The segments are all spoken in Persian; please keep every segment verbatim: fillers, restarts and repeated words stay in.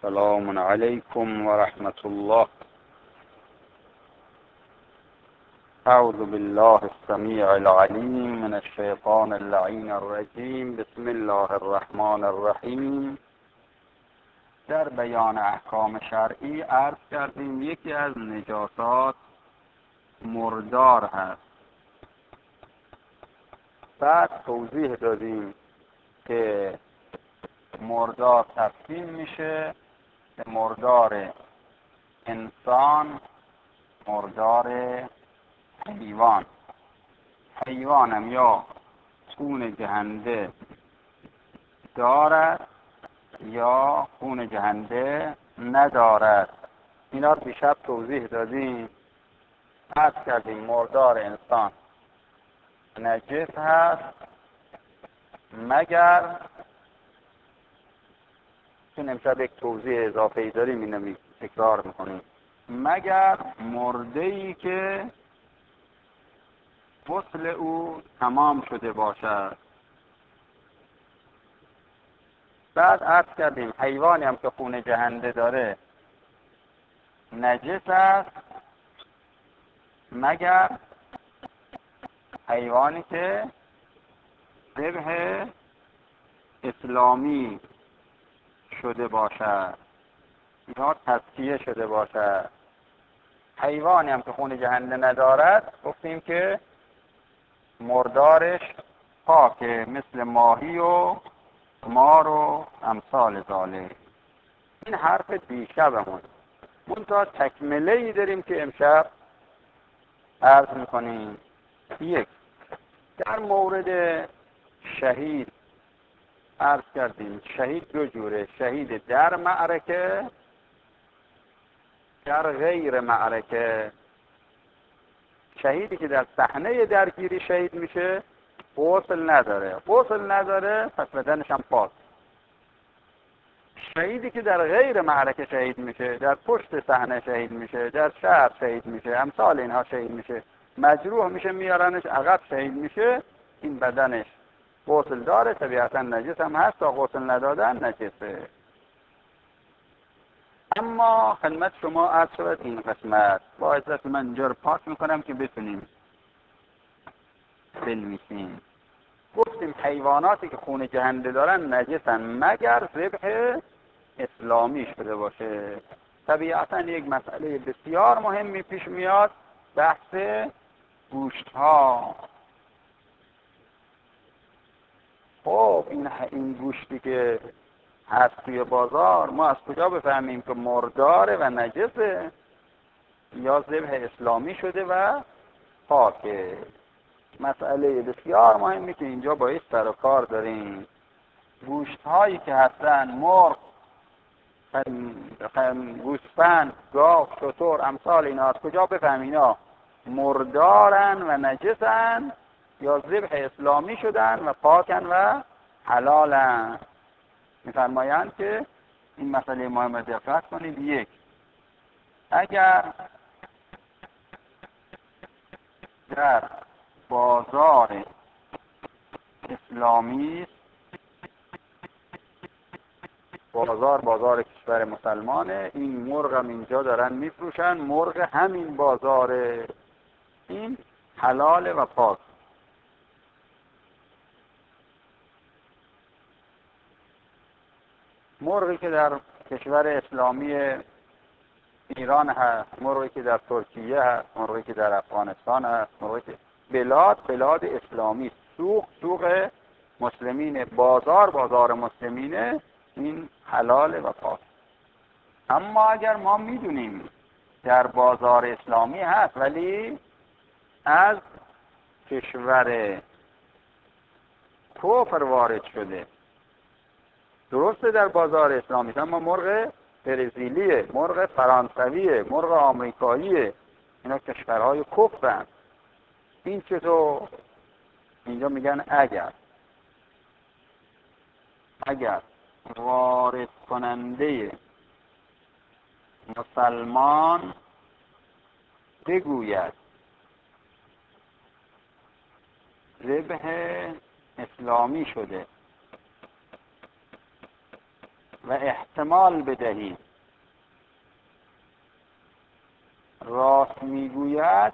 السلام عليكم ورحمة الله. أعوذ بالله السميع العليم من الشيطان اللعين الرجيم. بسم الله الرحمن الرحیم. در بیان احکام شرعی عرض کردیم یکی از نجاسات مردار هست. بعد توضیح دادیم که مردار تقسیم میشه به مردار انسان، مردار حیوان. حیوانم یا خون جهنده دارد یا خون جهنده ندارد. اینا رو دیشب توضیح دادیم. عرض کردیم مردار انسان نجس هست مگر، چون امشب یک توضیح اضافه‌ای داریم اینو می تکرار میکنیم، مگر مرده‌ای که غسل او تمام شده باشد. بعد عرض کردیم حیوانی هم که خون جهنده داره نجس است مگر حیوانی که ذبح اسلامی شده باشد یا تزکیه شده باشد. حیوانی هم که خون جهنده ندارد گفتیم که مردارش پاکه، مثل ماهی و مار و امثال ذالک. این حرف دیشبمون. منتها تکمله ای داریم که امشب عرض میکنیم. یک، در مورد شهید عرض کردیم شهید دو جوره: شهید در معرکه، در غیر معرکه. شهیدی که در صحنه درگیری شهید میشه غسل نداره، غسل نداره پس بدنش هم پاک. شهیدی که در غیر معرکه شهید میشه، در پشت صحنه شهید میشه، در شهر شهید میشه، امثال اینها شهید میشه، مجروح میشه میارنش عقب شهید میشه، این بدنش غسل داره، طبیعتا نجس هم هست، تا غسل ندادن نجسه. اما خدمت شما عرض شود این قسمت، با عزت من اینجا رو پاک میکنم که بتونیم بنویسیم. گفتیم حیواناتی که خون جهنده دارن نجسن مگر ذبح اسلامی شده باشه. طبیعتا یک مسئله بسیار مهمی پیش میاد، بحث گوشت ها. خب این این گوشتی که هست توی بازار، ما از کجا بفهمیم که مرداره و نجسه یا ذبح اسلامی شده و پاکه؟ مسئله بسیار مهمی که اینجا باید سر و کار داریم. گوشت هایی که هستن، مرغ، گوسفند، گاو، شتر، امثال اینا، از کجا بفهمیم اینا مردارن و نجسن یا ذبح اسلامی شدن و پاکن و حلالن؟ می‌فرمایند که این مسئله مهم دقت کنید. یک، اگر در بازار اسلامی، بازار بازار کشور مسلمانه، این مرغ هم اینجا دارن میفروشن، مرغ همین بازاره، این حلال و پاک. مرغی که در کشور اسلامی ایران هست، مرغی که در ترکیه هست، مرغی که در افغانستان هست، مرغی که بلاد بلاد اسلامی، سوق سوق مسلمین، بازار بازار مسلمینه، این حلال و پاک. اما اگر ما میدونیم در بازار اسلامی هست ولی از کشور کفر وارد شده، درسته در بازار اسلامی، اما مرغ برزیلیه، مرغ فرانسویه، مرغ آمریکاییه، اینا کشورهای کفرن، این چطور؟ اینجا میگن اگر اگر وارد کننده مسلمان بگوید ذبح اسلامی شده و احتمال بدهی. راست میگوید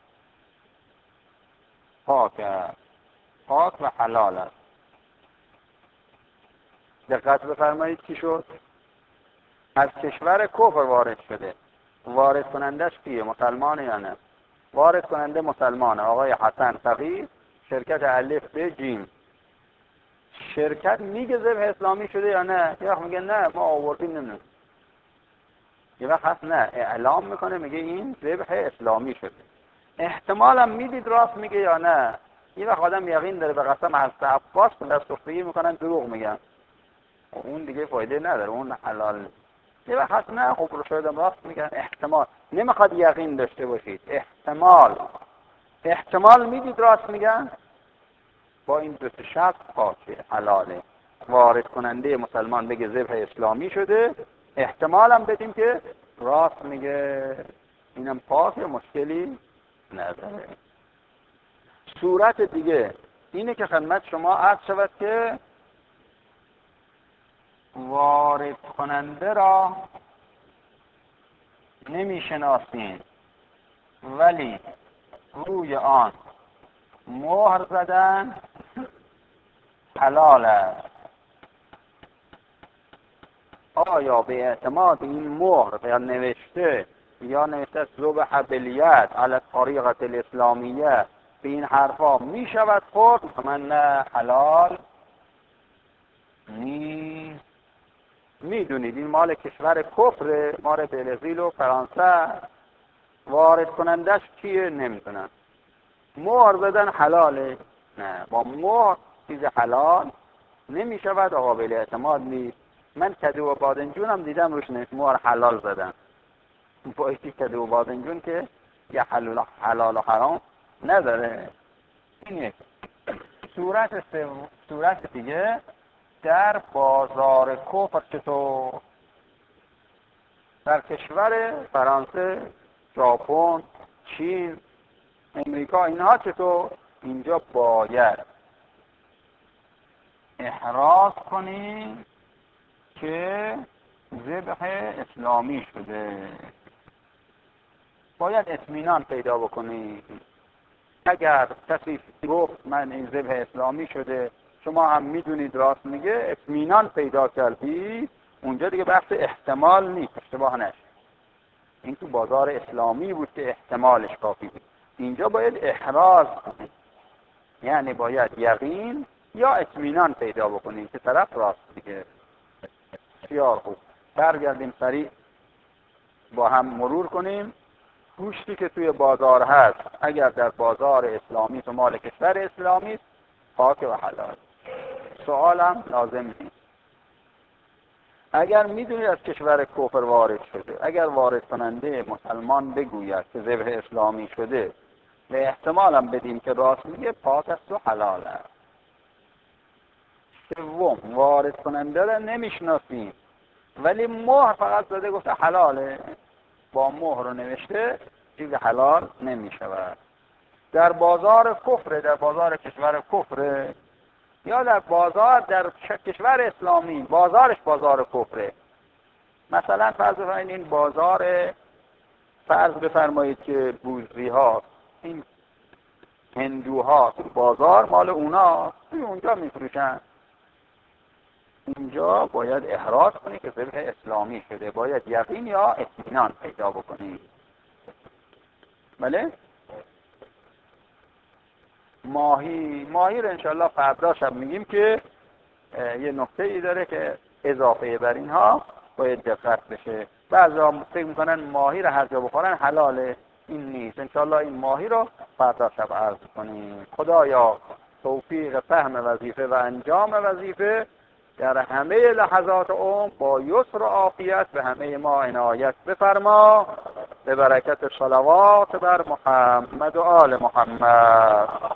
پاک است، پاک و حلال است. دقت بفرمایید چی شد؟ از کشور کفر وارد شده. وارد کنندش کیه؟ مسلمانه یا نه؟ وارد کننده مسلمانه، آقای حسن فقیه، شرکت الف ب جیم. شرکت میگه ذبح اسلامی شده یا نه؟ یه وقت میگه نه ما آوردیم نمیدونم. یه وقت هست نه اعلام میکنه میگه این ذبح اسلامی شده. احتمالم میدید راست میگه یا نه. یه وقت آدم یقین داره به قسم حضرت عباس در سخفی میکنن دروغ میگن، اون دیگه فایده نداره، اون حلال. یه وقت هست نه خب رو شاید راست میگن. احتمال نمیخواد یقین داشته باشید، احتمال احتمال میدید راست میگن، با این دو شرط پاکه حلاله. وارد کننده مسلمان بگه ذبح اسلامی شده، احتمالم بدیم که راست میگه، اینم پاکه، مشکلی نداره. صورت دیگه اینه که خدمت شما عرض شود که وارد کننده را نمیشناسین ولی روی آن مهر زدن حلال است. آیا به اعتماد این مهر یا نوشته یا نوشته ذبح بالید علی طریقه الاسلامیه به این حرفا می شود خورد؟ من نه حلال نیست. میدونید این مال کشور کفر، مال برزیل و فرانسه. وارد کنندش کیه؟ نمیدونم. مهر زدن حلاله؟ نه، با مهر چیز حلال نمی شود، قابل اعتماد نیست. من کدو و بادنجون هم دیدم روش نوشته مهر حلال زدن. با ایتی کدو و بادنجون که یه حلال, حلال و حرام نداره. این یک صورت. صورت دیگه در بازار کفر چطور؟ در کشور فرانسه، ژاپن، چین، امریکا، اینها چطور؟ اینجا باید احراز کنی که ذبح اسلامی شده. باید اطمینان پیدا بکنی. اگر کسی گفت من این ذبح اسلامی شده، شما هم میدونید راست میگه، اطمینان پیدا کردی، اونجا دیگه بحث احتمال نیست، اشتباه نشه. این تو بازار اسلامی بود که احتمالش کافی بود. اینجا باید احراز کنی، یعنی باید یقین یا اطمینان پیدا بکنی که طرف راست میگه. بسیار خوب، برگردیم سریع با هم مرور کنیم. گوشتی که توی بازار هست اگر در بازار اسلامی تو مال کشور اسلامی است، پاک و حلال. سوالم لازم نیست. اگر میدونید از کشور کفر وارد شده، اگر وارد کننده مسلمان بگوید که ذبح اسلامی شده و احتمالم بدیم که راست میگه، پاک است و حلال است. سوم، وارد کننده را نمیشناسیم ولی مهر فقط زده گفته حلاله، با مهر رو نوشته، چیز حلال نمیشود. در بازار کفر، در بازار کشور کفر یا در بازار در کشور اسلامی، بازارش بازار کفره. مثلا فرض بفرمایید این بازار، فرض بفرمایید که بوذی ها، این هندوها بازار مال اونا، توی اونجا میفروشن. اینجا باید احراز کنی که ذبح اسلامی شده، باید یقین یا اطمینان پیدا بکنی. بله؟ ماهی ماهی رو انشاءالله فردا شب میگیم که یه نکته ای داره که اضافه بر اینها باید دقت بشه. بعضا فکر میکنن ماهی رو هر جا بخورن حلاله، این نیست. انشاءالله این ماهی رو فردا شب عرض کنیم. خدایا توفیق فهم وظیفه و انجام وظیفه در همه لحظات عمر با یسر و عافیت به همه ما عنایت بفرما، به برکت صلوات بر محمد و آل محمد.